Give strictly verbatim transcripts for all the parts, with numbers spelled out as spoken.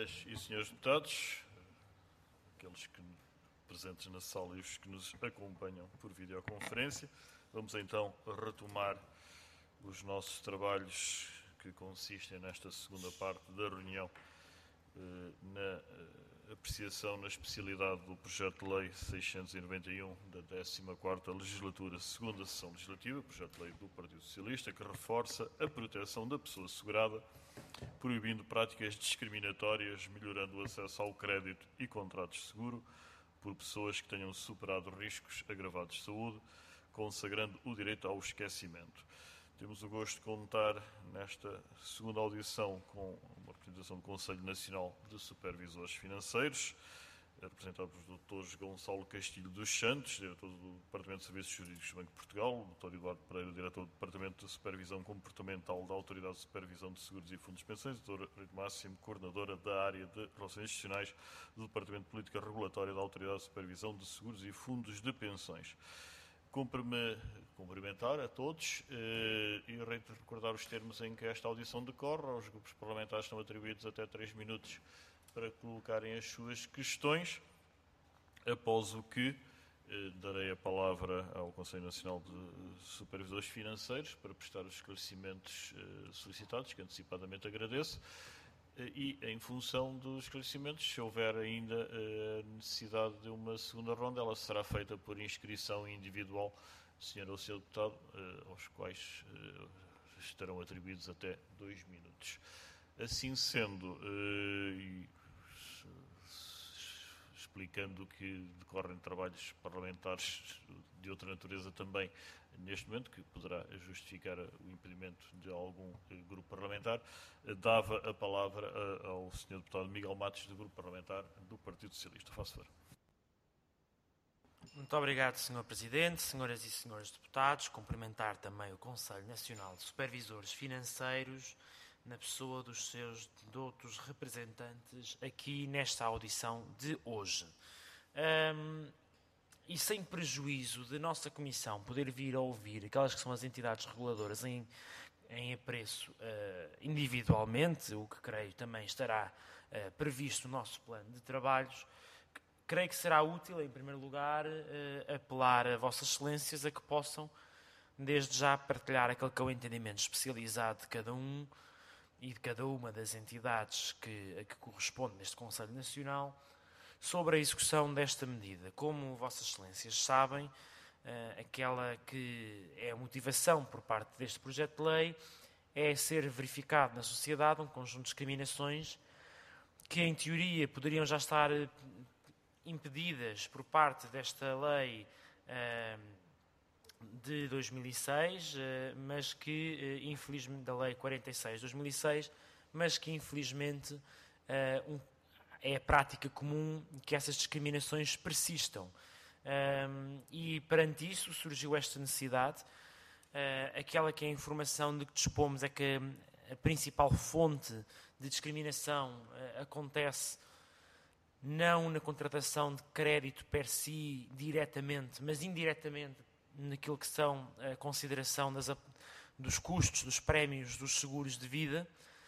Senhoras e senhores deputados, aqueles que presentes na sala e os que nos acompanham por videoconferência, vamos então retomar os nossos trabalhos que consistem nesta segunda parte da reunião na apreciação na especialidade do projeto de lei seiscentos e noventa e um da décima quarta legislatura, segunda sessão legislativa, projeto de lei do Partido Socialista, que reforça a proteção da pessoa segurada, proibindo práticas discriminatórias, melhorando o acesso ao crédito e contratos de seguro por pessoas que tenham superado riscos agravados de saúde, consagrando o direito ao esquecimento. Temos o gosto de contar nesta segunda audição com uma representação do Conselho Nacional de Supervisores Financeiros, representado pelos doutores Gonçalo Castilho dos Santos, diretor do Departamento de Serviços Jurídicos do Banco de Portugal, o doutor Eduardo Pereira, diretor do Departamento de Supervisão Comportamental da Autoridade de Supervisão de Seguros e Fundos de Pensões, o doutor Rita Máximo, coordenadora da área de Relações Institucionais do Departamento de Política Regulatória da Autoridade de Supervisão de Seguros e Fundos de Pensões. Cumpre-me cumprimentar a todos eh, e recordar os termos em que esta audição decorre. Aos grupos parlamentares estão atribuídos até três minutos para colocarem as suas questões, após o que eh, darei a palavra ao Conselho Nacional de Supervisores Financeiros para prestar os esclarecimentos eh, solicitados, que antecipadamente agradeço. E, em função dos esclarecimentos, se houver ainda a necessidade de uma segunda ronda, ela será feita por inscrição individual, senhor ou senhor deputado, aos quais estarão atribuídos até dois minutos. Assim sendo, e explicando que decorrem trabalhos parlamentares de outra natureza também neste momento, que poderá justificar o impedimento de algum grupo parlamentar, dava a palavra ao senhor deputado Miguel Matos, do grupo parlamentar do Partido Socialista. Faço favor. Muito obrigado, senhor Presidente, senhoras e senhores deputados. Cumprimentar também o Conselho Nacional de Supervisores Financeiros, na pessoa dos seus doutos representantes aqui nesta audição de hoje. Um, e sem prejuízo de nossa Comissão poder vir a ouvir aquelas que são as entidades reguladoras em, em apreço uh, individualmente, o que creio também estará uh, previsto no nosso plano de trabalhos, creio que será útil, em primeiro lugar, uh, apelar a Vossas Excelências a que possam, desde já, partilhar aquele que é o entendimento especializado de cada um e de cada uma das entidades que, a que corresponde neste Conselho Nacional, sobre a execução desta medida. Como Vossas Excelências sabem, aquela que é a motivação por parte deste projeto de lei é ser verificado na sociedade um conjunto de discriminações que, em teoria, poderiam já estar impedidas por parte desta lei de dois mil e seis, mas que, infelizmente, da Lei quarenta e seis de dois mil e seis, mas que, infelizmente, é a prática comum que essas discriminações persistam. E, perante isso, surgiu esta necessidade. Aquela que é a informação de que dispomos é que a principal fonte de discriminação acontece não na contratação de crédito per si, diretamente, mas indiretamente, naquilo que são a consideração das, dos custos, dos prémios, dos seguros de vida,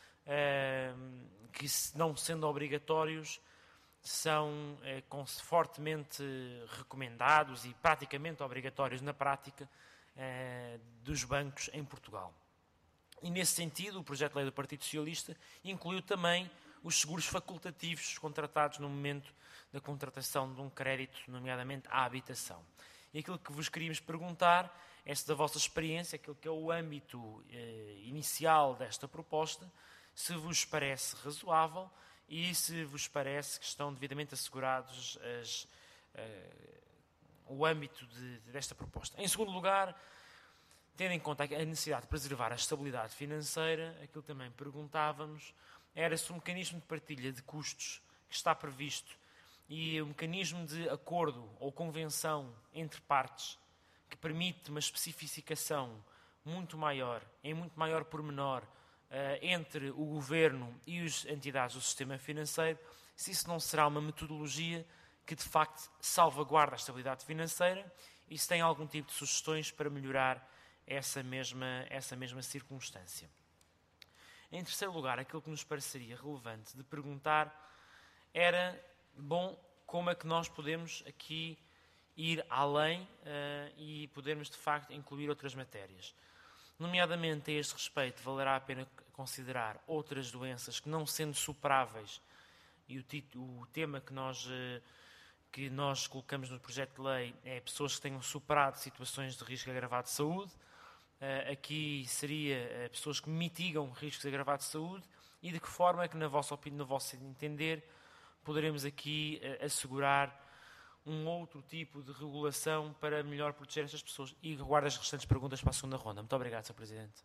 que, não sendo obrigatórios, são fortemente recomendados e praticamente obrigatórios na prática dos bancos em Portugal. E, nesse sentido, o projeto de lei do Partido Socialista incluiu também os seguros facultativos contratados no momento da contratação de um crédito, nomeadamente à habitação. E aquilo que vos queríamos perguntar é se, da vossa experiência, aquilo que é o âmbito eh, inicial desta proposta, se vos parece razoável e se vos parece que estão devidamente assegurados as, eh, o âmbito de, desta proposta. Em segundo lugar, tendo em conta a necessidade de preservar a estabilidade financeira, aquilo que também perguntávamos era se o mecanismo de partilha de custos que está previsto e o mecanismo de acordo ou convenção entre partes que permite uma especificação muito maior, em muito maior pormenor, uh, entre o Governo e as entidades do sistema financeiro, se isso não será uma metodologia que de facto salvaguarda a estabilidade financeira e se tem algum tipo de sugestões para melhorar essa mesma, essa mesma circunstância. Em terceiro lugar, aquilo que nos pareceria relevante de perguntar era, bom, como é que nós podemos aqui ir além uh, e podermos, de facto, incluir outras matérias. Nomeadamente, a este respeito, valerá a pena considerar outras doenças que, não sendo superáveis, e o, título, o tema que nós, uh, que nós colocamos no projeto de lei é pessoas que tenham superado situações de risco agravado de saúde. Uh, aqui seria uh, pessoas que mitigam riscos agravados de saúde e de que forma é que, na vossa opinião, no vosso entender, poderemos aqui uh, assegurar um outro tipo de regulação para melhor proteger estas pessoas. E aguardo as restantes perguntas para a segunda ronda. Muito obrigado, senhor Presidente.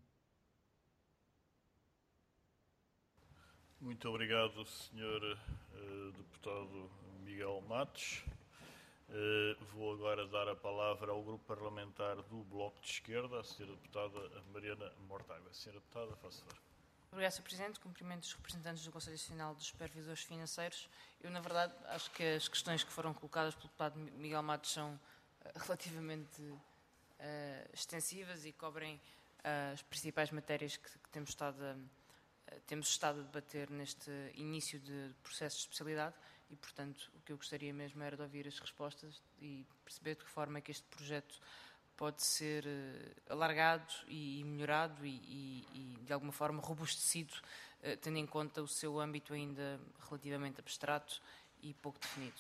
Muito obrigado, senhor uh, Deputado Miguel Matos. Uh, vou agora dar a palavra ao Grupo Parlamentar do Bloco de Esquerda, a senhora Deputada Mariana Mortágua. Senhora Deputada, faça favor. Obrigada, senhor Presidente. Cumprimento os representantes do Conselho Nacional dos Supervisores Financeiros. Eu, na verdade, acho que as questões que foram colocadas pelo deputado Miguel Matos são uh, relativamente uh, extensivas e cobrem uh, as principais matérias que, que temos, estado a, uh, temos estado a debater neste início de processo de especialidade e, portanto, o que eu gostaria mesmo era de ouvir as respostas e perceber de que forma é que este projeto pode ser uh, alargado e, e melhorado e, e, e, de alguma forma, robustecido, uh, tendo em conta o seu âmbito ainda relativamente abstrato e pouco definido.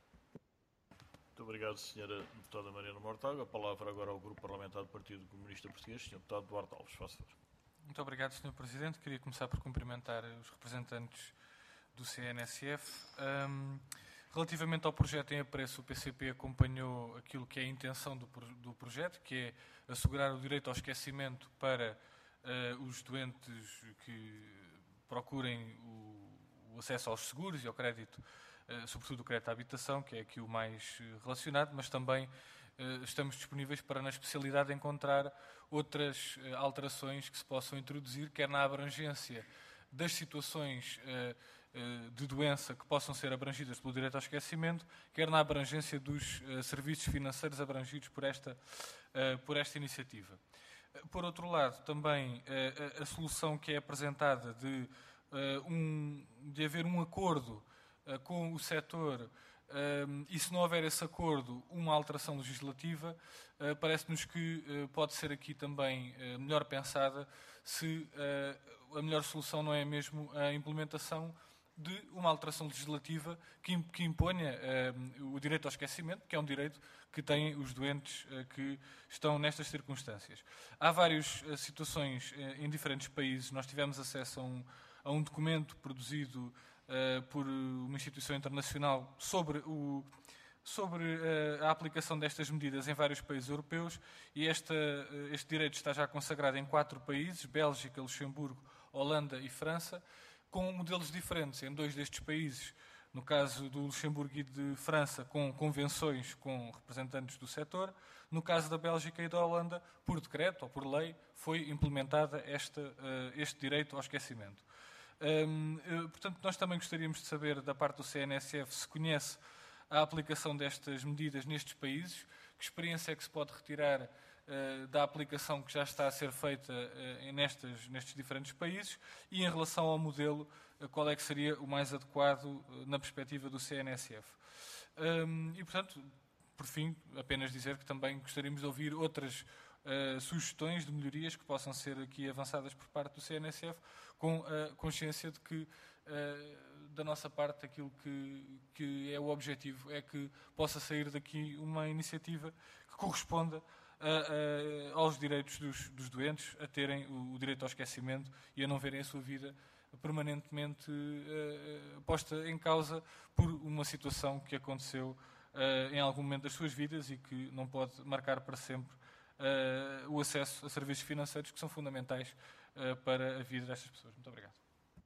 Muito obrigado, senhora Deputada Mariana Mortágua. A palavra agora ao Grupo Parlamentar do Partido Comunista Português, senhor Deputado Duarte Alves. Faça favor. Muito obrigado, senhor Presidente. Queria começar por cumprimentar os representantes do C N S F. Um, Relativamente ao projeto em apreço, o P C P acompanhou aquilo que é a intenção do, do projeto, que é assegurar o direito ao esquecimento para uh, os doentes que procurem o, o acesso aos seguros e ao crédito, uh, sobretudo o crédito à habitação, que é aqui o mais relacionado, mas também uh, estamos disponíveis para, na especialidade, encontrar outras uh, alterações que se possam introduzir, quer na abrangência das situações uh, de doença que possam ser abrangidas pelo direito ao esquecimento, quer na abrangência dos uh, serviços financeiros abrangidos por esta, uh, por esta iniciativa. Por outro lado, também uh, a solução que é apresentada de, uh, um, de haver um acordo uh, com o setor uh, e, se não houver esse acordo, uma alteração legislativa, uh, parece-nos que uh, pode ser aqui também uh, melhor pensada se uh, a melhor solução não é mesmo a implementação de uma alteração legislativa que, que imponha uh, o direito ao esquecimento, que é um direito que têm os doentes uh, que estão nestas circunstâncias. Há várias uh, situações uh, em diferentes países. Nós tivemos acesso a um, a um documento produzido uh, por uma instituição internacional sobre, o, sobre uh, a aplicação destas medidas em vários países europeus e esta, uh, este direito está já consagrado em quatro países, Bélgica, Luxemburgo, Holanda e França, com modelos diferentes. Em dois destes países, no caso do Luxemburgo e de França, com convenções com representantes do setor. No caso da Bélgica e da Holanda, por decreto ou por lei, foi implementada esta, este direito ao esquecimento. Hum, portanto, nós também gostaríamos de saber, da parte do C N S F, se conhece a aplicação destas medidas nestes países, que experiência é que se pode retirar da aplicação que já está a ser feita nestes, nestes diferentes países e, em relação ao modelo, qual é que seria o mais adequado na perspectiva do C N S F. E, portanto, por fim, apenas dizer que também gostaríamos de ouvir outras uh, sugestões de melhorias que possam ser aqui avançadas por parte do C N S F, com a consciência de que, uh, da nossa parte, aquilo que, que é o objetivo é que possa sair daqui uma iniciativa que corresponda A, a, aos direitos dos, dos doentes, a terem o, o direito ao esquecimento e a não verem a sua vida permanentemente uh, posta em causa por uma situação que aconteceu uh, em algum momento das suas vidas e que não pode marcar para sempre uh, o acesso a serviços financeiros que são fundamentais uh, para a vida destas pessoas. Muito obrigado.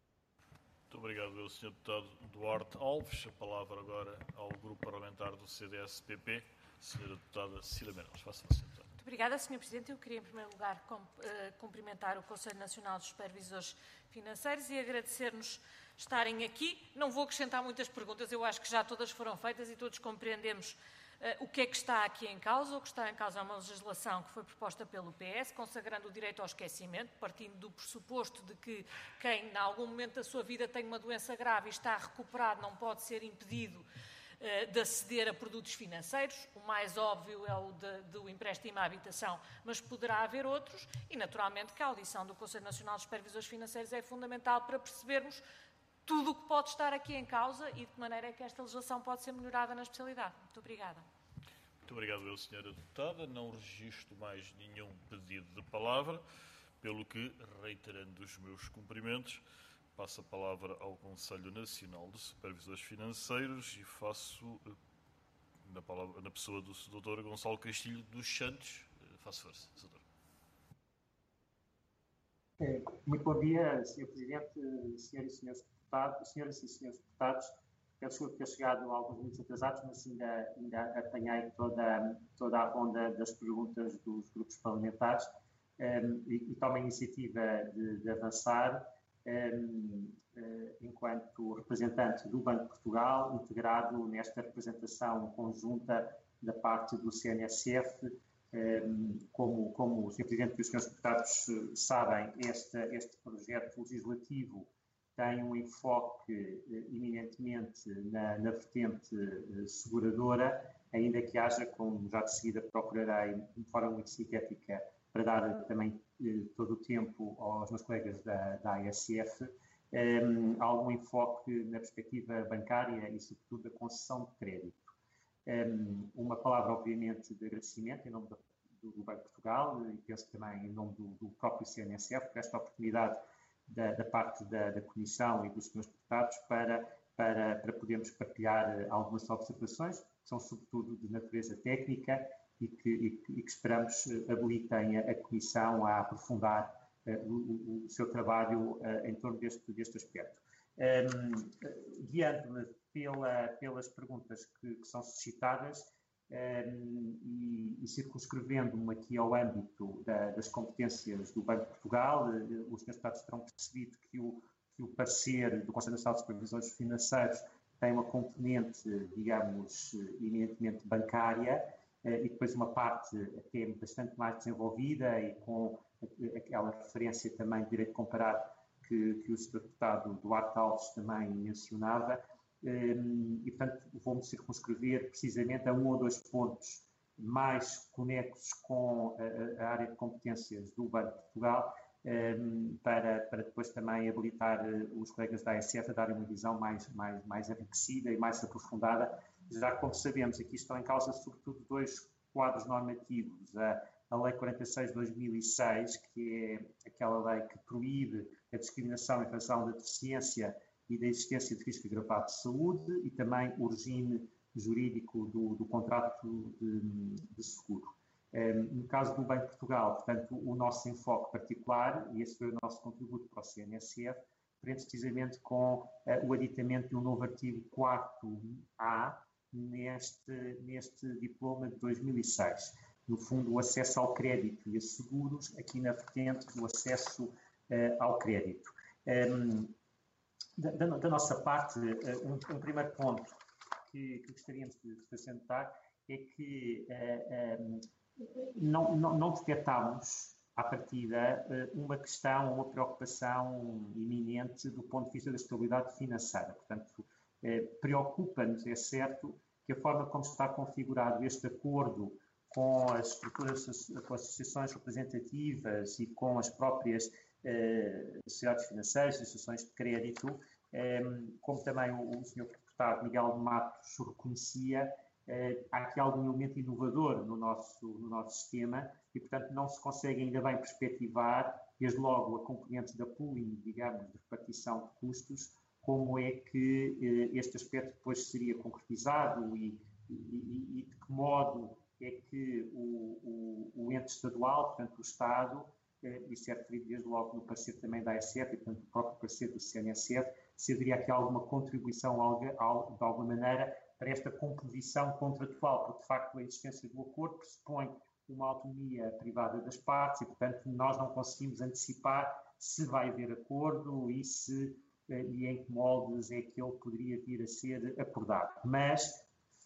Muito obrigado, senhor Deputado Duarte Alves. A palavra agora ao Grupo Parlamentar do C D S P P, senhora Deputada Cida Meirelles. Faça-se, senhor Deputado. Muito obrigada, senhor Presidente. Eu queria, em primeiro lugar, cumprimentar o Conselho Nacional dos Supervisores Financeiros e agradecer-nos estarem aqui. Não vou acrescentar muitas perguntas, eu acho que já todas foram feitas e todos compreendemos O que é que está aqui em causa? O que está em causa é uma legislação que foi proposta pelo P S, consagrando o direito ao esquecimento, partindo do pressuposto de que quem, em algum momento da sua vida, tem uma doença grave e está recuperado, não pode ser impedido uh, de aceder a produtos financeiros. O mais óbvio é o de, do empréstimo à habitação, mas poderá haver outros, e naturalmente que a audição do Conselho Nacional de Supervisores Financeiros é fundamental para percebermos tudo o que pode estar aqui em causa e de que maneira é que esta legislação pode ser melhorada na especialidade. Muito obrigada. Muito obrigado, eu, senhora Deputada. Não registro mais nenhum pedido de palavra, pelo que, reiterando os meus cumprimentos, passo a palavra ao Conselho Nacional de Supervisores Financeiros e faço, na, palavra, na pessoa do doutor Gonçalo Castilho dos Santos, faço força, doutor. Muito bom dia, senhor Presidente, senhoras e senhores deputados, senhoras e senhores deputados. Peço por ter chegado alguns minutos atrasados, mas ainda, ainda apanhei toda, toda a ronda das perguntas dos grupos parlamentares um, e, e tomo a iniciativa de, de avançar um, uh, enquanto representante do Banco de Portugal, integrado nesta representação conjunta da parte do C N S F. Um, como, como o senhor Presidente e os senhores deputados sabem, este, este projeto legislativo tem um enfoque eh, eminentemente na, na vertente eh, seguradora, ainda que haja, como já de seguida procurarei de forma muito sintética, para dar também eh, todo o tempo aos meus colegas da, da A S F, eh, algum enfoque na perspectiva bancária e, sobretudo, da concessão de crédito. Um, uma palavra, obviamente, de agradecimento em nome do, do Banco de Portugal e penso também em nome do, do próprio C N S F por esta oportunidade da, da parte da, da Comissão e dos senhores deputados para, para, para podermos partilhar algumas observações que são sobretudo de natureza técnica e que, e que, e que esperamos habilitem a, a Comissão a aprofundar uh, o, o seu trabalho uh, em torno deste, deste aspecto. Um, guiando-me pela, pelas perguntas que, que são suscitadas um, e, e circunscrevendo-me aqui ao âmbito da, das competências do Banco de Portugal, uh, os senhores deputados terão percebido que o, que o parecer do Conselho Nacional de Supervisores Financeiros tem uma componente, digamos, eminentemente bancária uh, e depois uma parte até bastante mais desenvolvida e com aquela referência também de direito comparado Que, que o senhor deputado Duarte Alves também mencionava, e, portanto, vou-me circunscrever precisamente a um ou dois pontos mais conexos com a, a área de competências do Banco de Portugal, para, para depois também habilitar os colegas da A S F a darem uma visão mais, mais, mais enriquecida e mais aprofundada, já que, como sabemos, aqui estão em causa sobretudo dois quadros normativos, a, a Lei quarenta e seis de dois mil e seis, que é aquela lei que proíbe a discriminação em razão da deficiência e da existência de risco agravado de saúde, e também o regime jurídico do, do contrato de, de seguro. Um, no caso do Banco de Portugal, portanto, o nosso enfoque particular, e esse foi o nosso contributo para o C N S F, prende precisamente com uh, o aditamento de um novo artigo quatro A neste, neste diploma de dois mil e seis. No fundo, o acesso ao crédito e a seguros, aqui na vertente do acesso uh, ao crédito. Um, da, da nossa parte, uh, um, um primeiro ponto que, que gostaríamos de, de assentar é que uh, um, não, não, não detectámos, à partida, uh, uma questão, uma preocupação iminente do ponto de vista da estabilidade financeira. Portanto, uh, preocupa-nos, é certo, que a forma como está configurado este acordo com as estruturas, com as associações representativas e com as próprias eh, sociedades financeiras, instituições de crédito, eh, como também o, o senhor deputado Miguel de Matos reconhecia, eh, há aqui algum elemento inovador no nosso, no nosso sistema e, portanto, não se consegue ainda bem perspectivar, desde logo a componente da pooling, digamos, de repartição de custos, como é que eh, este aspecto depois seria concretizado e, e, e de que modo é que o, o, o ente estadual, portanto o Estado, eh, isso é referido desde logo no parecer também da A S F e, portanto, o próprio parecer do C N S F, se haveria aqui alguma contribuição alga, al, de alguma maneira para esta composição contratual, porque de facto a existência do acordo pressupõe uma autonomia privada das partes e, portanto, nós não conseguimos antecipar se vai haver acordo e, se, eh, e em que moldes é que ele poderia vir a ser acordado. Mas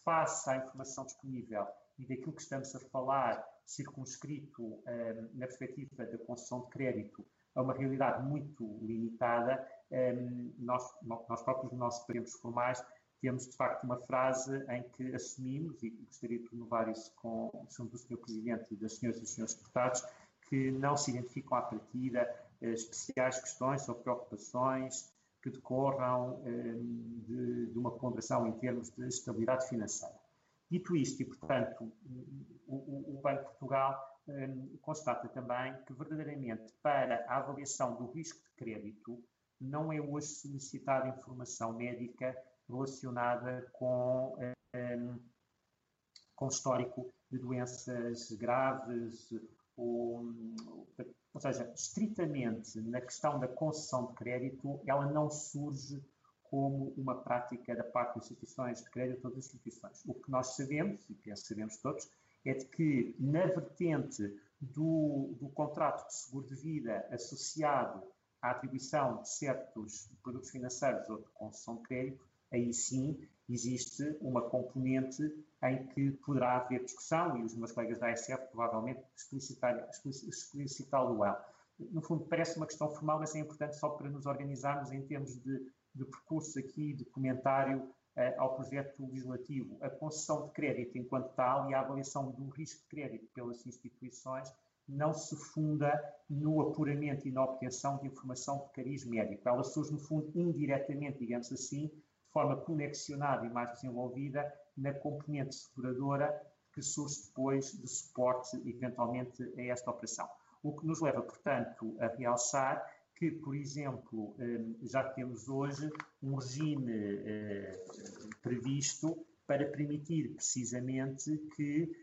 face à informação disponível e daquilo que estamos a falar, circunscrito um, na perspectiva da concessão de crédito, a uma realidade muito limitada, um, nós, nós próprios, nos nossos termos formais, temos, de facto, uma frase em que assumimos, e gostaria de renovar isso com o senhor Presidente e das senhoras e dos senhores deputados, que não se identificam à partida eh, especiais questões ou preocupações que decorram eh, de, de uma ponderação em termos de estabilidade financeira. Dito isto, e, portanto, o, o, o Banco de Portugal eh, constata também que, verdadeiramente, para a avaliação do risco de crédito, não é hoje solicitada informação médica relacionada com, um, com histórico de doenças graves, ou, ou seja, estritamente na questão da concessão de crédito, ela não surge como uma prática da parte das instituições de crédito, todas as instituições. O que nós sabemos, e penso que sabemos todos, é de que na vertente do, do contrato de seguro de vida associado à atribuição de certos produtos financeiros ou de concessão de crédito, aí sim existe uma componente em que poderá haver discussão, e os meus colegas da A S F provavelmente explicitá-lo-ão. No fundo, parece uma questão formal, mas é importante só para nos organizarmos em termos de, de percurso aqui, de comentário eh, ao projeto legislativo. A concessão de crédito enquanto tal e a avaliação do risco de crédito pelas instituições não se funda no apuramento e na obtenção de informação de cariz médico. Ela surge, no fundo, indiretamente, digamos assim, de forma conexionada e mais desenvolvida na componente seguradora que surge depois de suporte, eventualmente, a esta operação. O que nos leva, portanto, a realçar que, por exemplo, já temos hoje um regime previsto para permitir, precisamente, que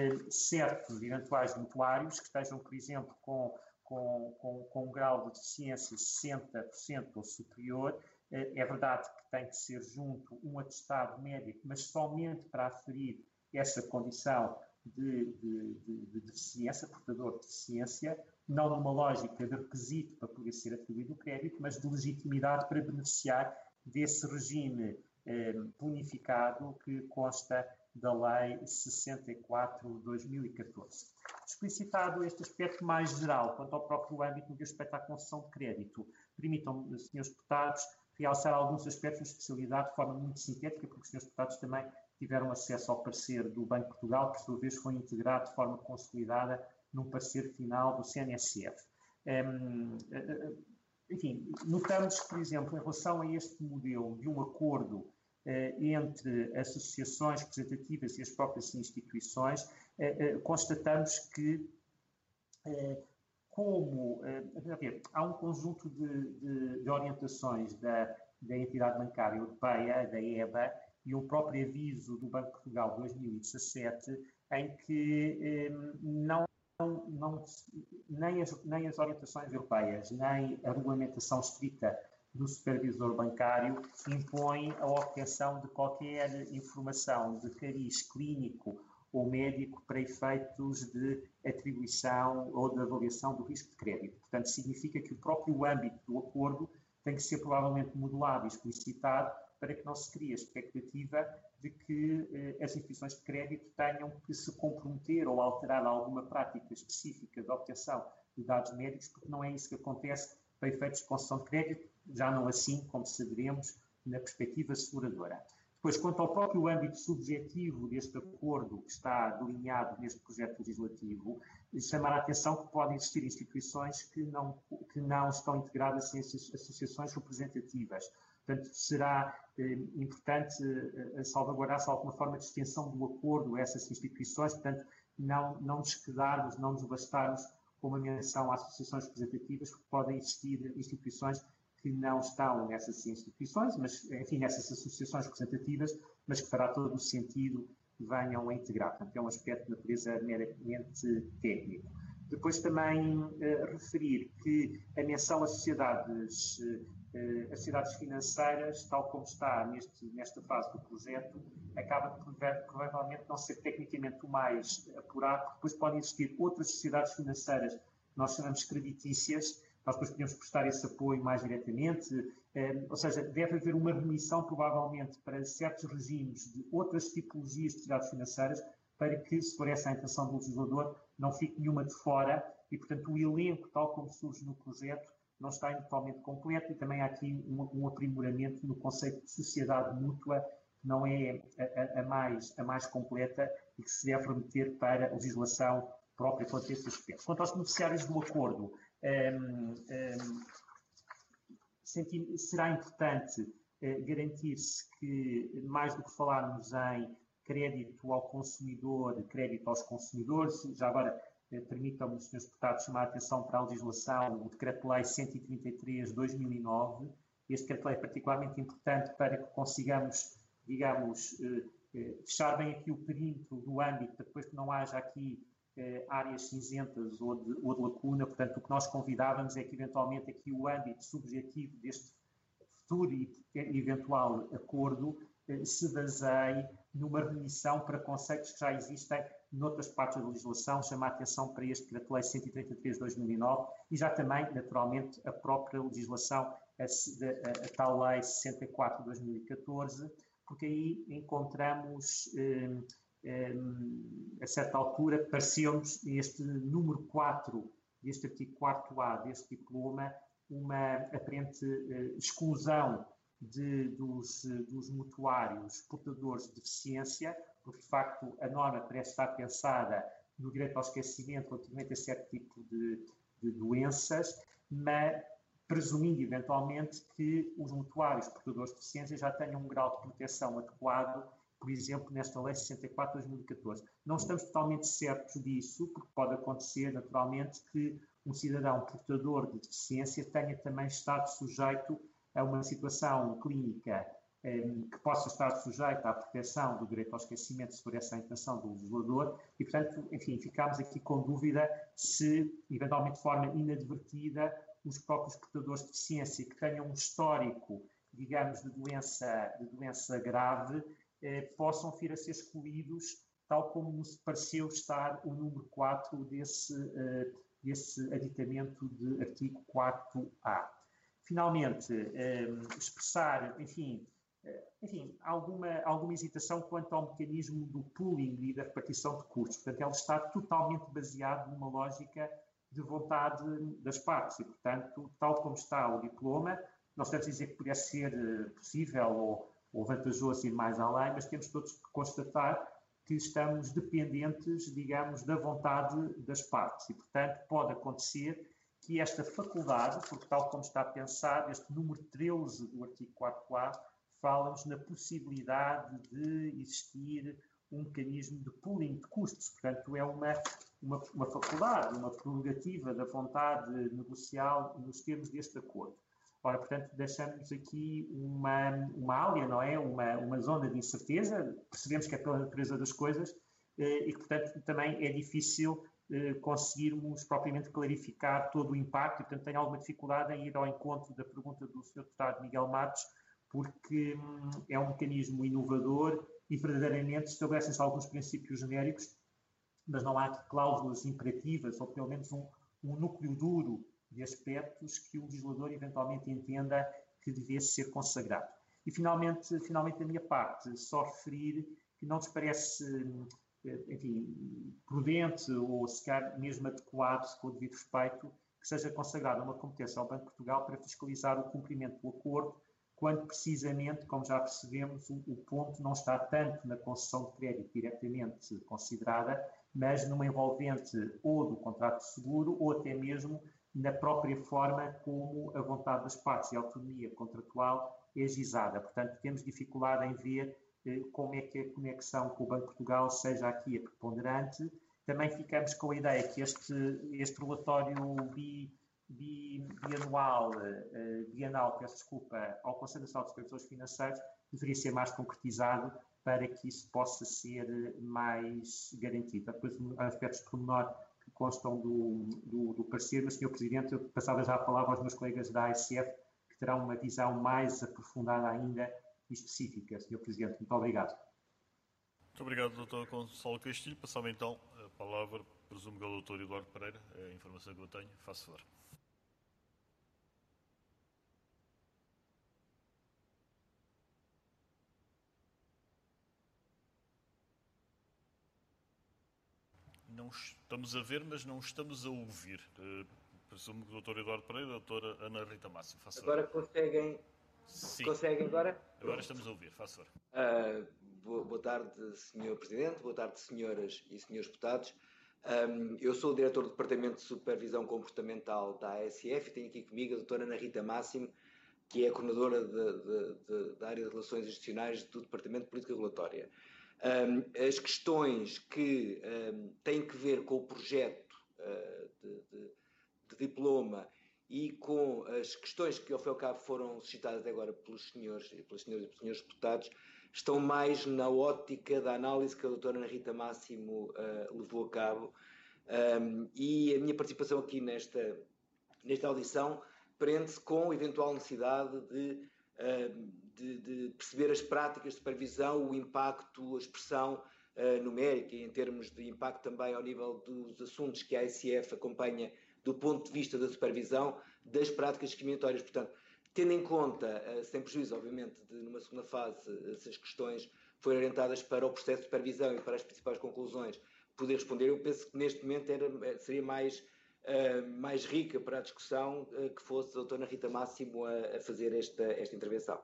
certos eventuais mutuários que estejam, por exemplo, com, com, com, com um grau de deficiência sessenta por cento ou superior. É verdade que tem que ser junto um atestado médico, mas somente para aferir essa condição de, de, de, de deficiência, portador de deficiência, não numa lógica de requisito para poder ser atribuído o crédito, mas de legitimidade para beneficiar desse regime eh, bonificado que consta da Lei sessenta e quatro de dois mil e catorze. Explicitado este aspecto mais geral, quanto ao próprio âmbito no que respeita à concessão de crédito, permitam-me, senhores deputados, realçar alguns aspectos de especialidade de forma muito sintética, porque os senhores deputados também tiveram acesso ao parecer do Banco de Portugal, que, por sua vez, foi integrado de forma consolidada num parecer final do C N S F. Um, enfim, notamos que, por exemplo, em relação a este modelo de um acordo uh, entre associações representativas e as próprias instituições, uh, uh, constatamos que uh, como uh, há um conjunto de, de, de orientações da, da entidade bancária europeia, da E B A, e o próprio aviso do Banco de Portugal dois mil e dezassete, em que um, não, não, nem, as, nem as orientações europeias, nem a regulamentação estrita do supervisor bancário impõem a obtenção de qualquer informação de cariz clínico ou médico para efeitos de atribuição ou de avaliação do risco de crédito. Portanto, significa que o próprio âmbito do acordo tem que ser provavelmente modulado e explicitado para que não se crie a expectativa de que eh, as instituições de crédito tenham que se comprometer ou alterar alguma prática específica de obtenção de dados médicos, porque não é isso que acontece para efeitos de concessão de crédito, já não assim, como saberemos, na perspectiva seguradora. Depois, quanto ao próprio âmbito subjetivo deste acordo que está delineado neste projeto legislativo, chamar a atenção que podem existir instituições que não, que não estão integradas em associações representativas. Portanto, será eh, importante eh, salvaguardar-se alguma forma de extensão do acordo a essas instituições, portanto, não, não nos quedarmos, não nos bastarmos com uma menção a associações representativas, porque podem existir instituições que não estão nessas instituições, mas, enfim, nessas associações representativas, mas que fará todo o sentido que venham a integrar. Portanto, é um aspecto de natureza meramente técnico. Depois também eh, referir que a menção às sociedades, eh, às sociedades financeiras, tal como está neste, nesta fase do projeto, acaba por provavelmente não ser tecnicamente o mais apurado, porque depois podem existir outras sociedades financeiras, nós chamamos creditícias, nós depois podemos prestar esse apoio mais diretamente, ou seja, deve haver uma remissão provavelmente para certos regimes de outras tipologias de sociedades financeiras, para que, se for essa a intenção do legislador, não fique nenhuma de fora e, portanto, o elenco, tal como surge no projeto, não está ainda totalmente completo e também há aqui um, um aprimoramento no conceito de sociedade mútua, que não é a, a, a, mais, a mais completa e que se deve remeter para a legislação própria quanto a esse aspecto. Quanto aos beneficiários do acordo, um, um, senti, será importante uh, garantir-se que, mais do que falarmos em crédito ao consumidor, crédito aos consumidores, já agora eh, permitam-me, senhores deputados, chamar a atenção para a legislação, o Decreto-Lei cento e trinta e três de dois mil e nove. Este Decreto-Lei é particularmente importante para que consigamos, digamos, eh, eh, fechar bem aqui o perímetro do âmbito, para depois que não haja aqui eh, áreas cinzentas ou de, ou de lacuna. Portanto, o que nós convidávamos é que, eventualmente, aqui o âmbito subjetivo deste futuro e eventual acordo se baseie numa remissão para conceitos que já existem noutras partes da legislação, chama a atenção para este Decreto-Lei cento e trinta e três de dois mil e nove e já também, naturalmente, a própria legislação, a, a, a tal Lei sessenta e quatro de dois mil e catorze, porque aí encontramos, eh, eh, a certa altura, pareceu-nos este número quatro deste artigo quatro A deste diploma, uma aparente eh, exclusão De, dos, dos mutuários portadores de deficiência, porque de facto a norma parece estar pensada no direito ao esquecimento relativamente a certo tipo de, de doenças, mas presumindo eventualmente que os mutuários portadores de deficiência já tenham um grau de proteção adequado, por exemplo, nesta Lei sessenta e quatro de dois mil e catorze. Não estamos totalmente certos disso, porque pode acontecer naturalmente que um cidadão portador de deficiência tenha também estado sujeito a uma situação clínica eh, que possa estar sujeita à proteção do direito ao esquecimento, se for essa a intenção do legislador, e, portanto, enfim, ficámos aqui com dúvida se, eventualmente de forma inadvertida, os próprios portadores de deficiência que tenham um histórico, digamos, de doença, de doença grave, eh, possam vir a ser excluídos, tal como nos pareceu estar o número quatro desse, eh, desse aditamento de artigo quatro A. Finalmente, eh, expressar, enfim, eh, enfim alguma, alguma hesitação quanto ao mecanismo do pooling e da repartição de custos. Portanto, ele está totalmente baseado numa lógica de vontade das partes e, portanto, tal como está o diploma, nós temos de dizer que pudesse ser possível ou, ou vantajoso ir mais além, mas temos todos que constatar que estamos dependentes, digamos, da vontade das partes e, portanto, pode acontecer que esta faculdade, porque tal como está pensado, este número treze do artigo quatro A, fala-nos na possibilidade de existir um mecanismo de pooling de custos. Portanto, é uma, uma, uma faculdade, uma prerrogativa da vontade negocial nos termos deste acordo. Ora, portanto, deixamos aqui uma, uma área, não é? Uma, uma zona de incerteza, percebemos que é pela natureza das coisas e que, portanto, também é difícil conseguirmos propriamente clarificar todo o impacto e, portanto, tenho alguma dificuldade em ir ao encontro da pergunta do senhor deputado Miguel Matos, porque hum, é um mecanismo inovador e verdadeiramente estabelecem-se alguns princípios genéricos, mas não há cláusulas imperativas ou pelo menos um, um núcleo duro de aspectos que o legislador eventualmente entenda que devesse ser consagrado. E, finalmente, finalmente da minha parte, só referir que não nos parece... Hum, enfim, prudente ou sequer mesmo adequado, com o devido respeito, que seja consagrada uma competência ao Banco de Portugal para fiscalizar o cumprimento do acordo, quando precisamente, como já percebemos, o, o ponto não está tanto na concessão de crédito diretamente considerada, mas numa envolvente ou do contrato de seguro ou até mesmo na própria forma como a vontade das partes e a autonomia contratual é agizada. Portanto, temos dificuldade em ver como é que a conexão com o Banco de Portugal seja aqui a preponderante. Também ficamos com a ideia que este, este relatório bi, bi, bianual, uh, bienal, peço desculpa, ao Conselho Nacional dos Supervisores Financeiros, deveria ser mais concretizado para que isso possa ser mais garantido. Depois, há aspectos de pormenor que constam do, do, do parecer, mas, senhor Presidente, eu passava já a palavra aos meus colegas da A S F, que terão uma visão mais aprofundada ainda específica. senhor Presidente, muito obrigado. Muito obrigado, doutor Gonçalo Castilho. Passava então a palavra, presumo que ao doutor Eduardo Pereira, a informação que eu tenho. Faço favor. não estamos a ver, mas não estamos a ouvir. Uh, presumo que o doutor Eduardo Pereira e a doutora Ana Rita Máximo. Faça agora conseguem... Sim. Conseguem agora? Agora estamos a ouvir, faça favor. Uh, boa, boa tarde, senhor Presidente, boa tarde, senhoras e senhores deputados. Um, eu sou o diretor do Departamento de Supervisão Comportamental da A S F e tenho aqui comigo a doutora Ana Rita Máximo, que é a coordenadora de, de, de, da área de Relações Institucionais do Departamento de Política Regulatória. Um, as questões que um, têm que ver com o projeto uh, de, de, de diploma e com as questões que, ao fim e ao cabo, foram suscitadas agora pelos senhores e pelas senhoras e pelos senhores deputados, estão mais na ótica da análise que a doutora Ana Rita Máximo uh, levou a cabo. Um, e a minha participação aqui nesta, nesta audição prende-se com a eventual necessidade de, uh, de, de perceber as práticas de supervisão, o impacto, a expressão uh, numérica e em termos de impacto também ao nível dos assuntos que a A S F acompanha do ponto de vista da supervisão das práticas discriminatórias. Portanto, tendo em conta, sem prejuízo, obviamente, de numa segunda fase, essas questões foram orientadas para o processo de supervisão e para as principais conclusões, poder responder, eu penso que neste momento era, seria mais, uh, mais rica para a discussão uh, que fosse a doutora Rita Máximo a, a fazer esta, esta intervenção.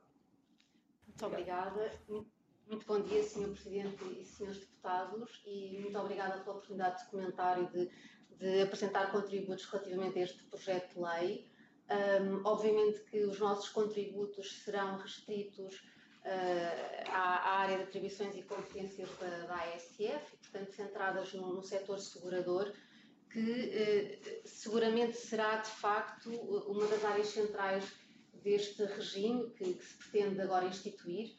Muito obrigada. Muito bom dia, senhor Presidente e senhores deputados, e muito obrigada pela oportunidade de comentar e de, de apresentar contributos relativamente a este projeto de lei. Um, obviamente que os nossos contributos serão restritos uh, à, à área de atribuições e competências da, da A S F, e, portanto, centradas no, no setor segurador, que uh, seguramente será, de facto, uma das áreas centrais deste regime que, que se pretende agora instituir,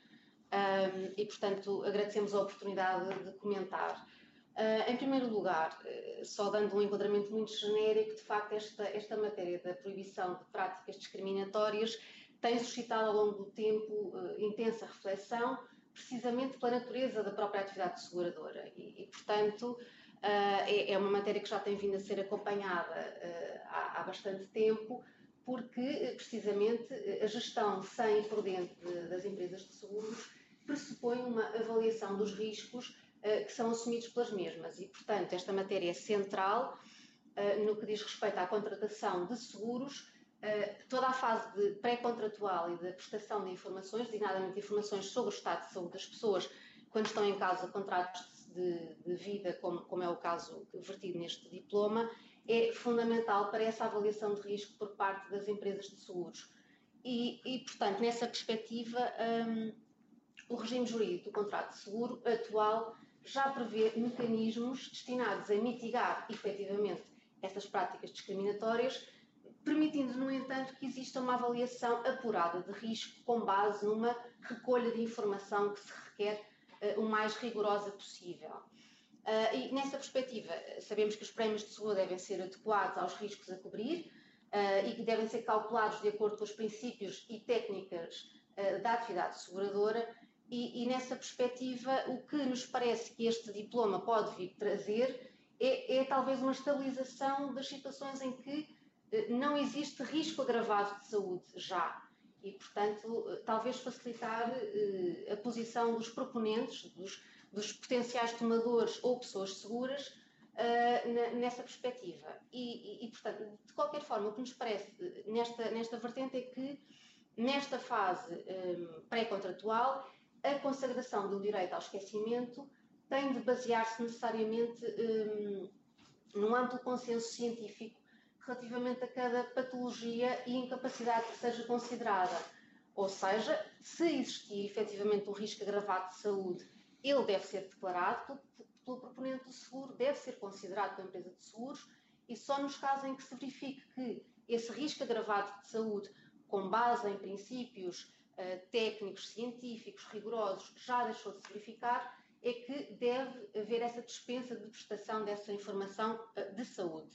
um, e, portanto, agradecemos a oportunidade de comentar. Uh, em primeiro lugar, uh, só dando um enquadramento muito genérico, de facto esta, esta matéria da proibição de práticas discriminatórias tem suscitado ao longo do tempo uh, intensa reflexão, precisamente pela natureza da própria atividade seguradora e, e portanto, uh, é, é uma matéria que já tem vindo a ser acompanhada uh, há, há bastante tempo, porque precisamente a gestão sem e por dentro de, das empresas de seguros pressupõe uma avaliação dos riscos que são assumidos pelas mesmas e, portanto, esta matéria é central uh, no que diz respeito à contratação de seguros, uh, toda a fase de pré-contratual e da prestação de informações, designadamente informações sobre o estado de saúde das pessoas, quando estão em causa contratos de, de vida, como, como é o caso vertido neste diploma, é fundamental para essa avaliação de risco por parte das empresas de seguros. E, e portanto, nessa perspectiva, um, o regime jurídico do contrato de seguro atual já prevê mecanismos destinados a mitigar, efetivamente, essas práticas discriminatórias, permitindo, no entanto, que exista uma avaliação apurada de risco com base numa recolha de informação que se requer uh, o mais rigorosa possível. Uh, e, nessa perspectiva, sabemos que os prémios de seguro devem ser adequados aos riscos a cobrir uh, e que devem ser calculados de acordo com os princípios e técnicas uh, da atividade seguradora. E, e nessa perspectiva, o que nos parece que este diploma pode vir trazer é, é talvez uma estabilização das situações em que eh, não existe risco agravado de saúde já. E, portanto, eh, talvez facilitar eh, a posição dos proponentes, dos, dos potenciais tomadores ou pessoas seguras eh, na, nessa perspectiva. E, e, e, portanto, de qualquer forma, o que nos parece nesta, nesta vertente é que, nesta fase eh, pré-contratual, a consagração do direito ao esquecimento tem de basear-se necessariamente um, num amplo consenso científico relativamente a cada patologia e incapacidade que seja considerada. Ou seja, se existir efetivamente um risco agravado de saúde, ele deve ser declarado pelo, pelo proponente do seguro, deve ser considerado pela empresa de seguros, e só nos casos em que se verifique que esse risco agravado de saúde, com base em princípios técnicos, científicos, rigorosos, já deixou de se verificar, é que deve haver essa dispensa de prestação dessa informação de saúde.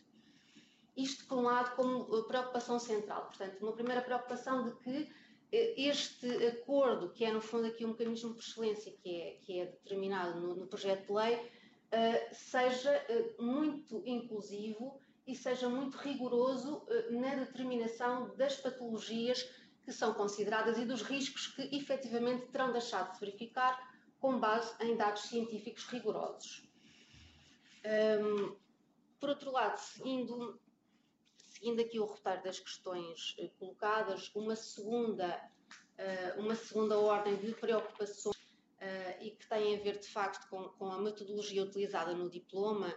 Isto, por um lado, como preocupação central. Portanto, uma primeira preocupação de que este acordo, que é, no fundo, aqui um mecanismo por excelência que é, que é determinado no, no projeto de lei, seja muito inclusivo e seja muito rigoroso na determinação das patologias que são consideradas e dos riscos que efetivamente terão deixado de se verificar com base em dados científicos rigorosos. Um, por outro lado, seguindo, seguindo aqui o roteiro das questões uh, colocadas, uma segunda, uh, uma segunda ordem de preocupações uh, e que tem a ver, de facto, com, com a metodologia utilizada no diploma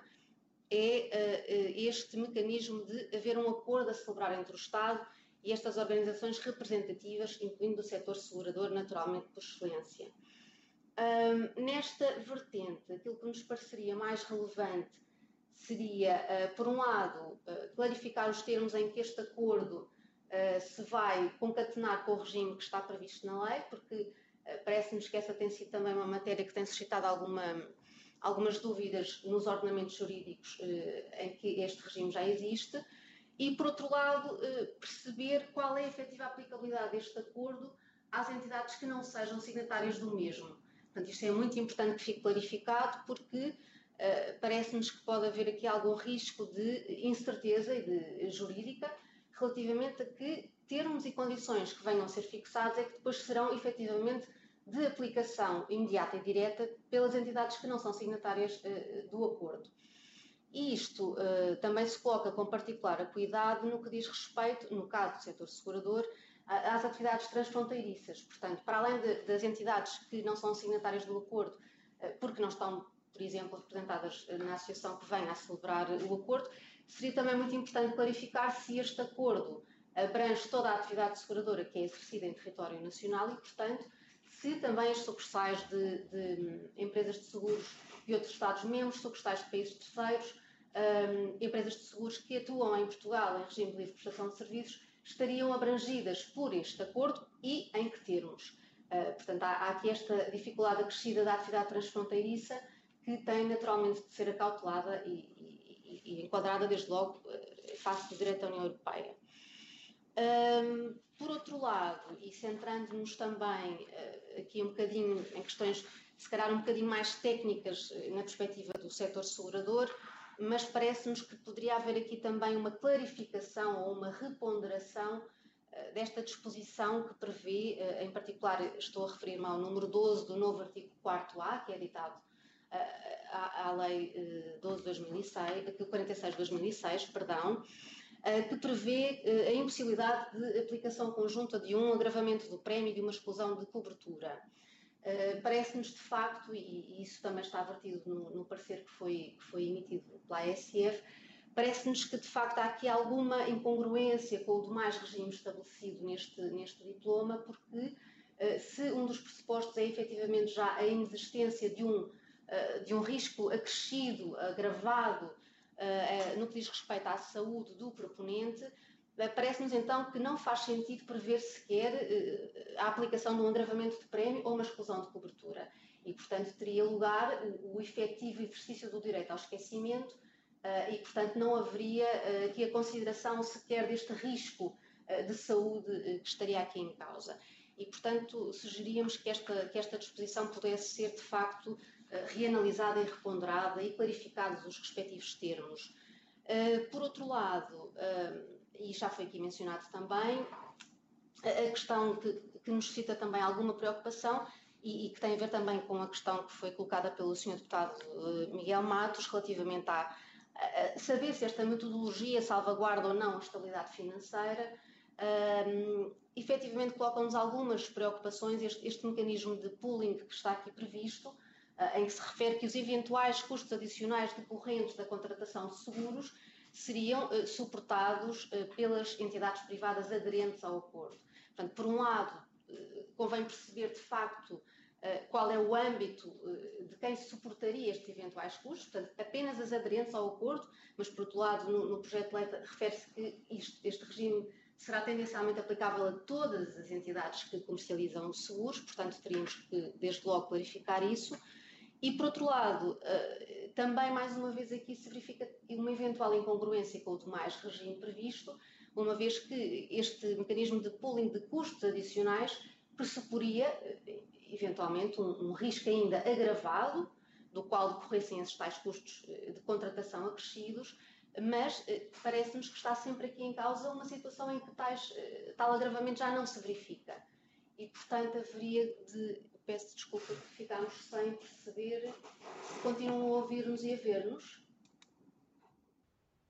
é uh, este mecanismo de haver um acordo a celebrar entre o Estado e estas organizações representativas, incluindo o setor segurador, naturalmente por excelência. Um, nesta vertente, aquilo que nos pareceria mais relevante seria, uh, por um lado, uh, clarificar os termos em que este acordo uh, se vai concatenar com o regime que está previsto na lei, porque uh, parece-nos que essa tem sido também uma matéria que tem suscitado alguma, algumas dúvidas nos ordenamentos jurídicos uh, em que este regime já existe, e, por outro lado, uh, perceber qual é a efetiva aplicabilidade deste acordo às entidades que não sejam signatárias do mesmo. Portanto, isto é muito importante que fique clarificado, porque uh, parece-nos que pode haver aqui algum risco de incerteza e de jurídica relativamente a que termos e condições que venham a ser fixados é que depois serão efetivamente de aplicação imediata e direta pelas entidades que não são signatárias uh, do acordo. E isto uh, também se coloca com particular acuidade no que diz respeito, no caso do setor segurador, às atividades transfronteiriças. Portanto, para além de, das entidades que não são signatárias do acordo, porque não estão, por exemplo, representadas na associação que vem a celebrar o acordo, seria também muito importante clarificar se este acordo abrange toda a atividade seguradora que é exercida em território nacional e, portanto, se também as sucursais de, de empresas de seguros de outros Estados-membros, sucursais de países terceiros, um, empresas de seguros que atuam em Portugal em regime de livre prestação de serviços, estariam abrangidas por este acordo e em que termos. Uh, portanto, há, há aqui esta dificuldade acrescida da atividade transfronteiriça que tem naturalmente de ser acautelada e, e, e enquadrada desde logo uh, face do direito da União Europeia. Um, por outro lado, e centrando-nos também uh, aqui um bocadinho em questões, se calhar um bocadinho mais técnicas uh, na perspectiva do setor segurador, mas parece-nos que poderia haver aqui também uma clarificação ou uma reponderação uh, desta disposição que prevê, uh, em particular estou a referir-me ao número doze do novo artigo quarto A, que é editado uh, à, à Lei uh, doze de dois mil e seis, quarenta e seis de dois mil e seis, perdão, uh, que prevê uh, a impossibilidade de aplicação conjunta de um agravamento do prémio e de uma exclusão de cobertura. Uh, parece-nos de facto, e, e isso também está vertido no, no parecer que foi, que foi emitido pela A S F, parece-nos que de facto há aqui alguma incongruência com o demais regime estabelecido neste, neste diploma, porque uh, se um dos pressupostos é efetivamente já a inexistência de um, uh, de um risco acrescido, agravado, uh, no que diz respeito à saúde do proponente, parece-nos então que não faz sentido prever sequer uh, a aplicação de um agravamento de prémio ou uma exclusão de cobertura. E, portanto, teria lugar o, o efetivo exercício do direito ao esquecimento uh, e, portanto, não haveria uh, aqui a consideração sequer deste risco uh, de saúde uh, que estaria aqui em causa. E, portanto, sugeríamos que esta, que esta disposição pudesse ser, de facto, uh, reanalisada e reponderada e clarificados os respectivos termos. Uh, por outro lado, uh, e já foi aqui mencionado também, a questão que, que nos suscita também alguma preocupação e, e que tem a ver também com a questão que foi colocada pelo senhor Deputado uh, Miguel Matos, relativamente a, a saber se esta metodologia salvaguarda ou não a estabilidade financeira. Um, efetivamente colocam-nos algumas preocupações este, este mecanismo de pooling que está aqui previsto, uh, em que se refere que os eventuais custos adicionais decorrentes da contratação de seguros seriam uh, suportados uh, pelas entidades privadas aderentes ao acordo. Portanto, por um lado, uh, convém perceber de facto uh, qual é o âmbito uh, de quem suportaria estes eventuais custos, portanto, apenas as aderentes ao acordo, mas, por outro lado, no, no projeto de lei refere-se que isto, este regime será tendencialmente aplicável a todas as entidades que comercializam seguros, portanto, teríamos que, desde logo, clarificar isso. E, por outro lado, uh, também, mais uma vez, aqui se verifica uma eventual incongruência com o demais regime previsto, uma vez que este mecanismo de pooling de custos adicionais pressuporia, uh, eventualmente, um, um risco ainda agravado, do qual decorressem esses tais custos uh, de contratação acrescidos, mas uh, parece-nos que está sempre aqui em causa uma situação em que tais, uh, tal agravamento já não se verifica. E, portanto, haveria de... Peço desculpa que ficámos sem perceber se continuam a ouvir-nos e a ver-nos.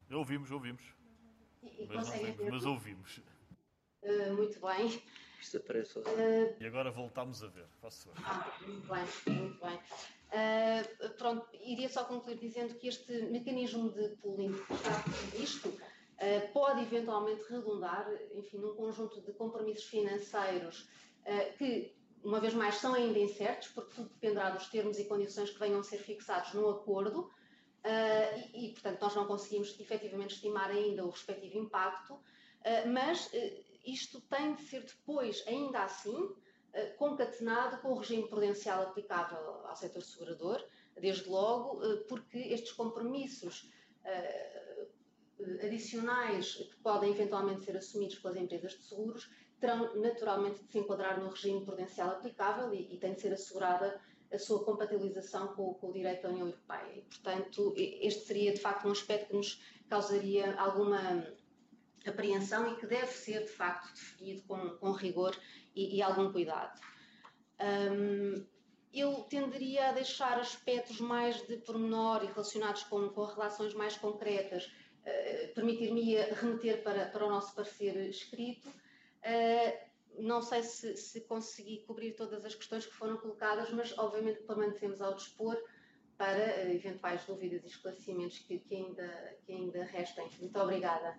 Ouvimos, ouvimos. E, e mas, não vimos, mas ouvimos. Uh, muito bem. Isto aparece. Uh, e agora voltámos a ver. Faço ah, muito bem, muito bem. Uh, pronto, iria só concluir dizendo que este mecanismo de pooling que está previsto uh, pode eventualmente redundar, enfim, num conjunto de compromissos financeiros uh, que, uma vez mais, são ainda incertos, porque tudo dependerá dos termos e condições que venham a ser fixados no acordo uh, e, e, portanto, nós não conseguimos efetivamente estimar ainda o respectivo impacto, uh, mas uh, isto tem de ser depois, ainda assim, concatenado com o regime prudencial aplicável ao setor segurador, desde logo, porque estes compromissos adicionais que podem eventualmente ser assumidos pelas empresas de seguros terão naturalmente de se enquadrar no regime prudencial aplicável e, e tem de ser assegurada a sua compatibilização com, com o direito da União Europeia. E, portanto, este seria de facto um aspecto que nos causaria alguma apreensão e que deve ser de facto definido com, com rigor e, e algum cuidado. Um, eu tenderia a deixar aspectos mais de pormenor e relacionados com, com relações mais concretas, uh, permitir-me remeter para, para o nosso parecer escrito. Uh, não sei se, se consegui cobrir todas as questões que foram colocadas, mas obviamente permanecemos ao dispor para uh, eventuais dúvidas e esclarecimentos que, que, ainda, que ainda restem. Muito obrigada.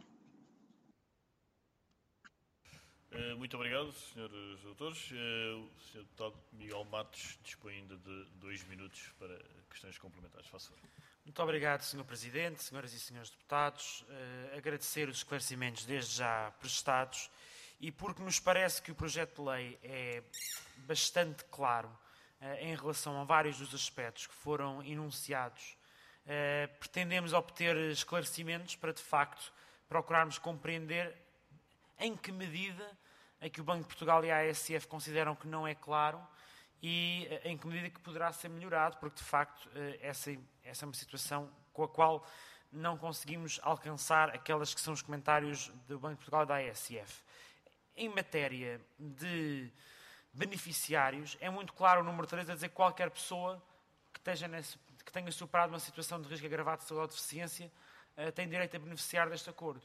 Muito obrigado, senhores doutores. O senhor Deputado Miguel Matos dispõe ainda de dois minutos para questões complementares. Faça favor. Muito obrigado, senhor Presidente, senhoras e senhores deputados. Uh, agradecer os esclarecimentos desde já prestados e porque nos parece que o projeto de lei é bastante claro uh, em relação a vários dos aspectos que foram enunciados. Uh, pretendemos obter esclarecimentos para, de facto, procurarmos compreender em que medida é que o Banco de Portugal e a A S F consideram que não é claro e em que medida que poderá ser melhorado, porque de facto essa, essa é uma situação com a qual não conseguimos alcançar aquelas que são os comentários do Banco de Portugal e da A S F. Em matéria de beneficiários, é muito claro o número três a dizer que qualquer pessoa que, esteja nesse, que tenha superado uma situação de risco agravado de saúde ou deficiência tem direito a beneficiar deste acordo.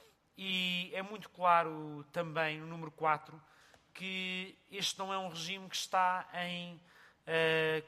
E é muito claro também, no número quatro, que este não é um regime que está em uh,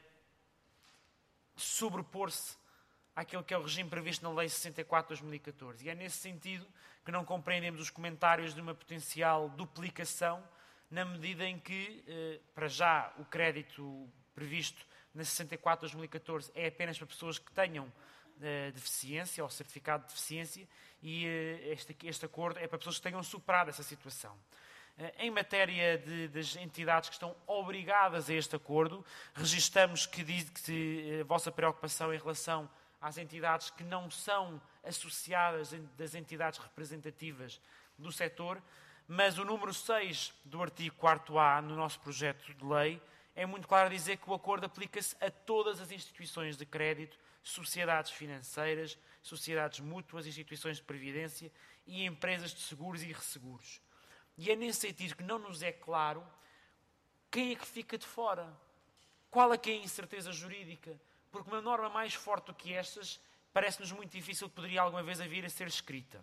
sobrepor-se àquele que é o regime previsto na Lei sessenta e quatro de dois mil e catorze. E é nesse sentido que não compreendemos os comentários de uma potencial duplicação, na medida em que, uh, para já, o crédito previsto na sessenta e quatro de dois mil e catorze é apenas para pessoas que tenham uh, deficiência ou certificado de deficiência, e este, este acordo é para pessoas que tenham superado essa situação. Em matéria de, das entidades que estão obrigadas a este acordo, registamos que diz que a vossa preocupação em relação às entidades que não são associadas das entidades representativas do setor, mas o número seis do artigo quarto A no nosso projeto de lei é muito claro a dizer que o acordo aplica-se a todas as instituições de crédito, sociedades financeiras, sociedades mútuas, instituições de previdência e empresas de seguros e resseguros. E é nesse sentido que não nos é claro quem é que fica de fora, qual é que é a incerteza jurídica, porque uma norma mais forte do que estas parece-nos muito difícil que poderia alguma vez vir a ser escrita.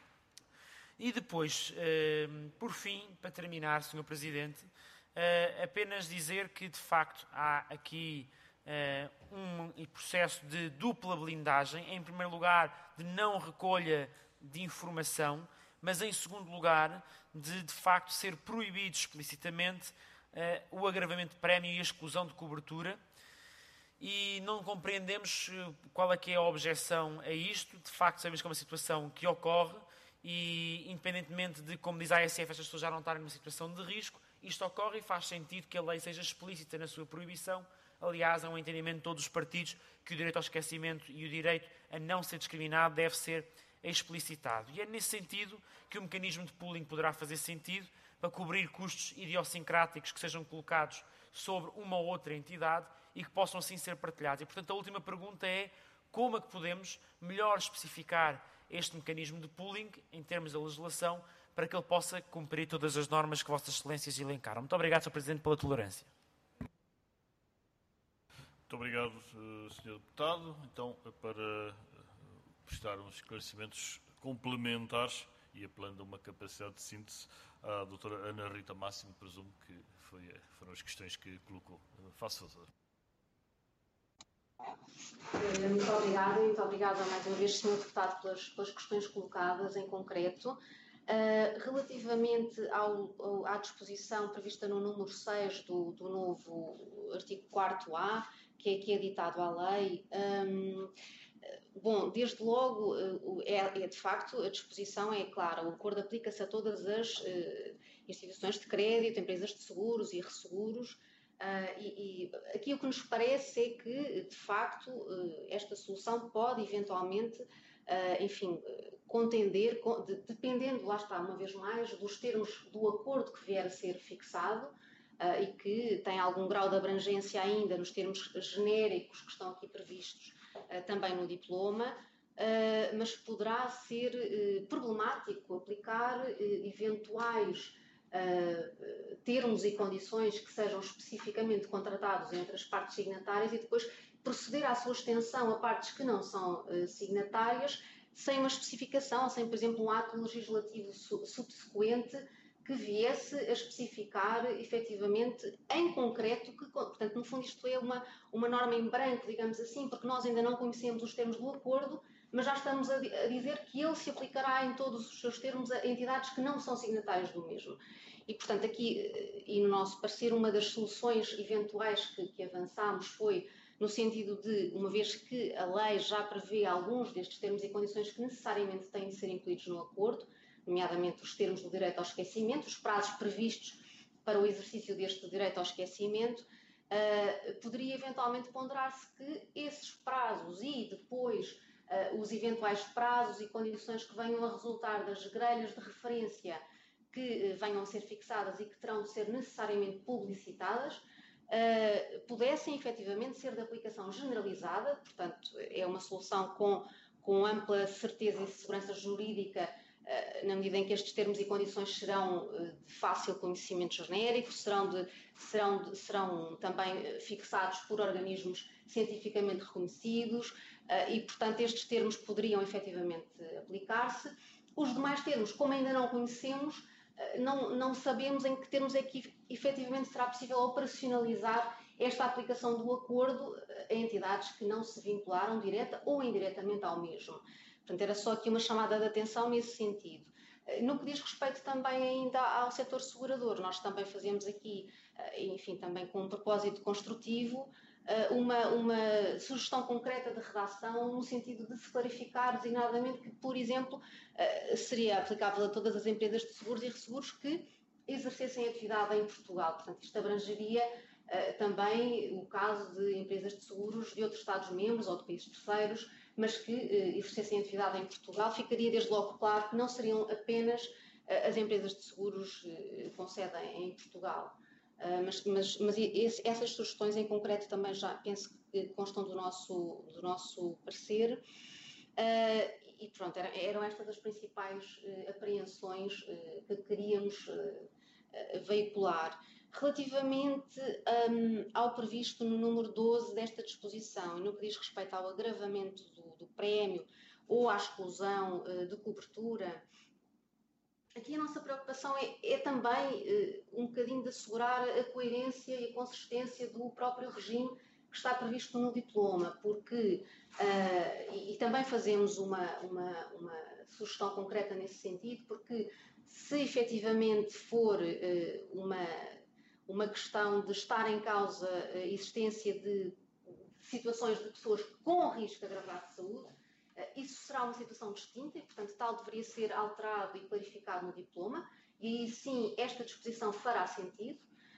E depois, por fim, para terminar, senhor Presidente, apenas dizer que, de facto, há aqui um processo de dupla blindagem, em primeiro lugar, de não recolha de informação, mas em segundo lugar, de de facto ser proibido explicitamente o agravamento de prémio e a exclusão de cobertura, e não compreendemos qual é que é a objeção a isto. De facto, sabemos que é uma situação que ocorre e, independentemente de, como diz a A S F, estas pessoas já não estarem numa situação de risco, isto ocorre e faz sentido que a lei seja explícita na sua proibição. Aliás, há um entendimento de todos os partidos que o direito ao esquecimento e o direito a não ser discriminado deve ser explicitado. E é nesse sentido que o mecanismo de pooling poderá fazer sentido para cobrir custos idiosincráticos que sejam colocados sobre uma ou outra entidade e que possam assim ser partilhados. E, portanto, a última pergunta é como é que podemos melhor especificar este mecanismo de pooling em termos da legislação para que ele possa cumprir todas as normas que Vossas Excelências elencaram. Muito obrigado, senhor Presidente, pela tolerância. Muito obrigado, senhor Deputado. Então, para prestar uns esclarecimentos complementares e apelando a uma capacidade de síntese à doutora Ana Rita Máximo, presumo que foi, foram as questões que colocou. Faça favor. Muito obrigada, muito obrigada mais uma vez, senhor Deputado, pelas, pelas questões colocadas em concreto. Uh, relativamente ao, ao, à disposição prevista no número seis do, do novo artigo quatro A, que é, que é editado à lei, um, bom, desde logo, é, é de facto, a disposição é clara, o acordo aplica-se a todas as uh, instituições de crédito, empresas de seguros e resseguros, uh, e, e aqui o que nos parece é que, de facto, uh, esta solução pode eventualmente, uh, enfim, contender, de, dependendo, lá está, uma vez mais, dos termos do acordo que vier a ser fixado, uh, e que tem algum grau de abrangência ainda nos termos genéricos que estão aqui previstos, Uh, também no diploma, uh, mas poderá ser uh, problemático aplicar uh, eventuais uh, termos e condições que sejam especificamente contratados entre as partes signatárias e depois proceder à sua extensão a partes que não são uh, signatárias, sem uma especificação, sem, por exemplo, um ato legislativo su subsequente que viesse a especificar efetivamente em concreto, que, portanto, no fundo isto é uma, uma norma em branco, digamos assim, porque nós ainda não conhecemos os termos do acordo, mas já estamos a, a dizer que ele se aplicará em todos os seus termos a entidades que não são signatárias do mesmo. E, portanto, aqui, e no nosso parecer, uma das soluções eventuais que, que avançámos foi no sentido de, uma vez que a lei já prevê alguns destes termos e condições que necessariamente têm de ser incluídos no acordo, nomeadamente os termos do direito ao esquecimento, os prazos previstos para o exercício deste direito ao esquecimento, uh, poderia eventualmente ponderar-se que esses prazos e depois uh, os eventuais prazos e condições que venham a resultar das grelhas de referência que uh, venham a ser fixadas e que terão de ser necessariamente publicitadas, uh, pudessem efetivamente ser de aplicação generalizada, portanto é uma solução com, com ampla certeza e segurança jurídica, na medida em que estes termos e condições serão de fácil conhecimento genérico, serão, de, serão, de, serão também fixados por organismos cientificamente reconhecidos e, portanto, estes termos poderiam efetivamente aplicar-se. Os demais termos, como ainda não conhecemos, não, não sabemos em que termos é que efetivamente será possível operacionalizar esta aplicação do acordo a entidades que não se vincularam direta ou indiretamente ao mesmo. Portanto, era só aqui uma chamada de atenção nesse sentido. No que diz respeito também ainda ao setor segurador, nós também fazemos aqui, enfim, também com um propósito construtivo, uma, uma sugestão concreta de redação no sentido de se clarificar designadamente que, por exemplo, seria aplicável a todas as empresas de seguros e resseguros que exercessem atividade em Portugal. Portanto, isto abrangeria também o caso de empresas de seguros de outros Estados-membros ou de países terceiros, mas que uh, exercessem atividade em Portugal. Ficaria desde logo claro que não seriam apenas uh, as empresas de seguros uh, com sede em Portugal. Uh, mas mas, mas esse, essas sugestões em concreto também já penso que constam do nosso, do nosso parecer. Uh, e pronto, eram, eram estas as principais uh, apreensões uh, que queríamos uh, uh, veicular. Relativamente um, ao previsto no número doze desta disposição, e no que diz respeito ao agravamento do, do prémio ou à exclusão uh, de cobertura, aqui a nossa preocupação é, é também uh, um bocadinho de assegurar a coerência e a consistência do próprio regime que está previsto no diploma, porque, uh, e, e também fazemos uma, uma, uma sugestão concreta nesse sentido, porque se efetivamente for uh, uma uma questão de estar em causa a existência de situações de pessoas com risco agravado de saúde, isso será uma situação distinta e, portanto, tal deveria ser alterado e clarificado no diploma, e aí sim esta disposição fará sentido,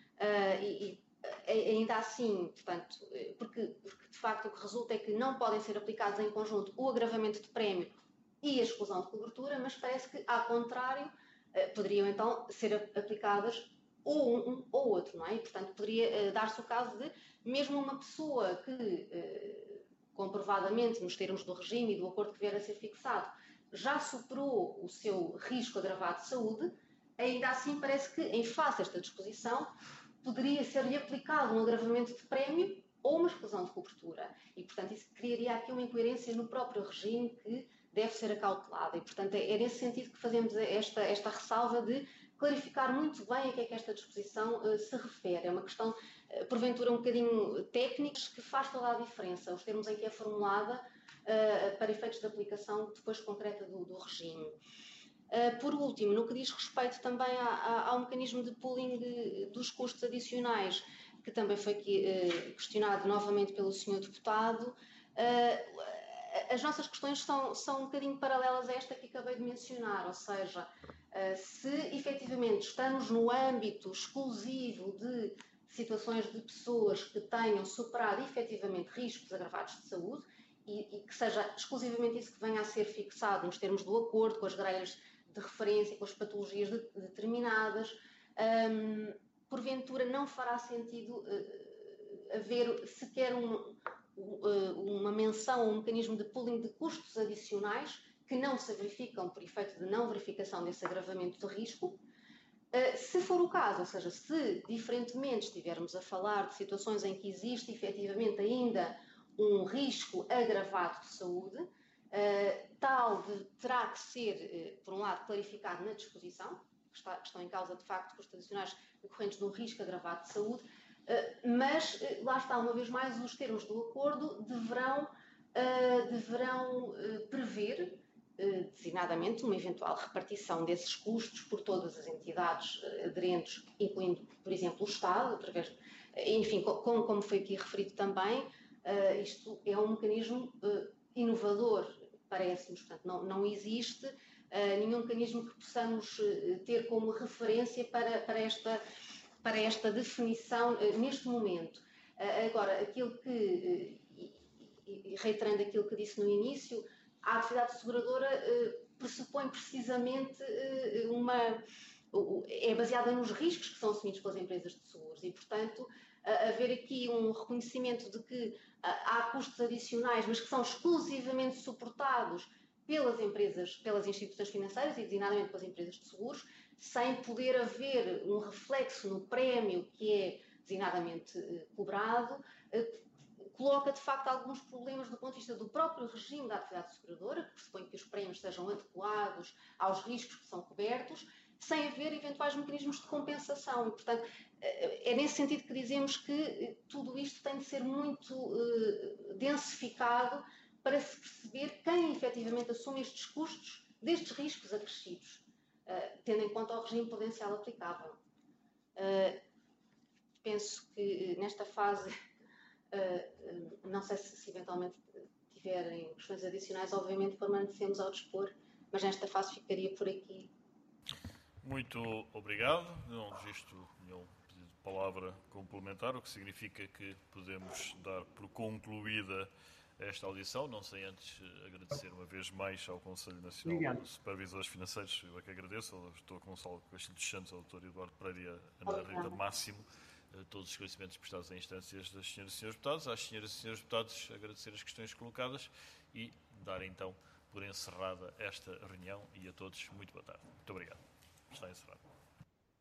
e, e ainda assim, portanto, porque, porque de facto o que resulta é que não podem ser aplicados em conjunto o agravamento de prémio e a exclusão de cobertura, mas parece que, ao contrário, poderiam então ser aplicadas ou um, um ou outro, não é? E, portanto, poderia uh, dar-se o caso de, mesmo uma pessoa que, uh, comprovadamente, nos termos do regime e do acordo que vier a ser fixado, já superou o seu risco agravado de saúde, ainda assim parece que, em face a esta disposição, poderia ser-lhe aplicado um agravamento de prémio ou uma exclusão de cobertura. E, portanto, isso criaria aqui uma incoerência no próprio regime que deve ser acautelada. E, portanto, é, é nesse sentido que fazemos esta, esta ressalva de clarificar muito bem a que é que esta disposição uh, se refere. É uma questão, uh, porventura, um bocadinho técnica, que faz toda a diferença, os termos em que é formulada uh, para efeitos de aplicação depois concreta do, do regime. Uh, por último, no que diz respeito também a, a, ao mecanismo de pooling de, dos custos adicionais, que também foi aqui, uh, questionado novamente pelo senhor Deputado, uh, as nossas questões são, são um bocadinho paralelas a esta que acabei de mencionar, ou seja, se efetivamente estamos no âmbito exclusivo de situações de pessoas que tenham superado efetivamente riscos agravados de saúde e, e que seja exclusivamente isso que venha a ser fixado nos termos do acordo, com as grelhas de referência, com as patologias de, determinadas, um, porventura não fará sentido uh, haver sequer um, uma menção ou um mecanismo de pooling de custos adicionais que não se verificam por efeito de não verificação desse agravamento de risco. Se for o caso, ou seja, se diferentemente estivermos a falar de situações em que existe efetivamente ainda um risco agravado de saúde, tal de, terá que ser, por um lado, clarificado na disposição, que, está, que estão em causa de facto custos adicionais decorrentes de um risco agravado de saúde, mas, lá está, uma vez mais, os termos do acordo deverão, deverão prever, designadamente, uma eventual repartição desses custos por todas as entidades aderentes, incluindo, por exemplo, o Estado, através, enfim, como, como foi aqui referido também, isto é um mecanismo inovador, parece-nos, portanto, não, não existe nenhum mecanismo que possamos ter como referência para, para esta para esta definição uh, neste momento. Uh, agora, aquilo que, uh, e, e reiterando aquilo que disse no início, a atividade seguradora uh, pressupõe precisamente uh, uma... Uh, é baseada nos riscos que são assumidos pelas empresas de seguros e, portanto, uh, haver aqui um reconhecimento de que uh, há custos adicionais, mas que são exclusivamente suportados pelas empresas, pelas instituições financeiras e, designadamente, pelas empresas de seguros, sem poder haver um reflexo no prémio que é designadamente eh, cobrado, eh, coloca de facto alguns problemas do ponto de vista do próprio regime da atividade seguradora, que pressupõe que os prémios sejam adequados aos riscos que são cobertos, sem haver eventuais mecanismos de compensação. E, portanto, eh, é nesse sentido que dizemos que eh, tudo isto tem de ser muito eh, densificado para se perceber quem efetivamente assume estes custos destes riscos acrescidos. Uh, tendo em conta o regime prudencial aplicável. Uh, penso que nesta fase, uh, uh, não sei se, se eventualmente tiverem questões adicionais, obviamente permanecemos ao dispor, mas nesta fase ficaria por aqui. Muito obrigado. Não registro nenhum pedido de palavra complementar, o que significa que podemos dar por concluída esta audição, não sei antes agradecer uma vez mais ao Conselho Nacional Obrigado. de Supervisores Financeiros, eu é que agradeço, ao doutor Gonçalo Castilho dos Santos, ao doutor Eduardo Pereira e à Ana Rita Máximo, todos os esclarecimentos prestados em instâncias das senhoras e senhores deputados, às senhoras e senhores deputados agradecer as questões colocadas e dar então por encerrada esta reunião e a todos muito boa tarde. Muito obrigado. Está encerrado.